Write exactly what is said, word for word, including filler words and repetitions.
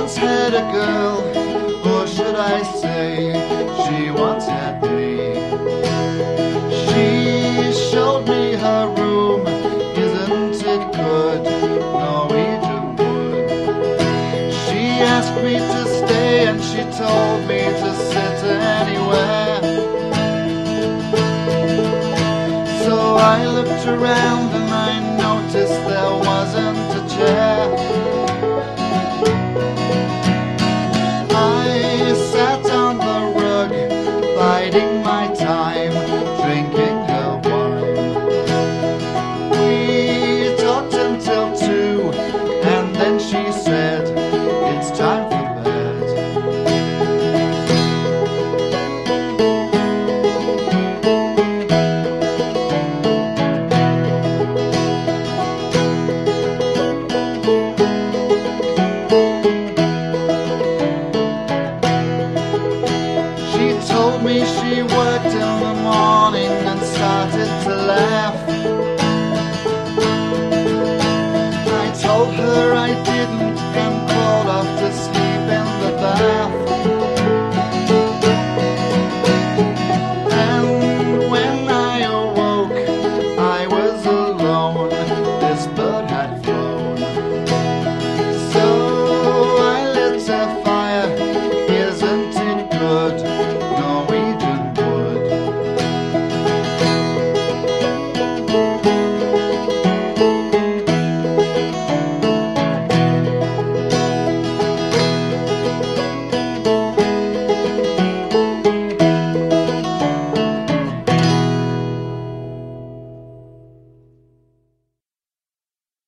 once had a girl, or should I say, she once had me. She showed me her room, isn't it good, Norwegian wood. She asked me to stay and she told me to sit anywhere. So I looked around and I noticed there wasn't a chair. I sat on the rug, biding my time, drinking her wine. We talked until two, and then she said, "It's time for bed." She told me she worked in the morning and started to laugh. I told her I didn't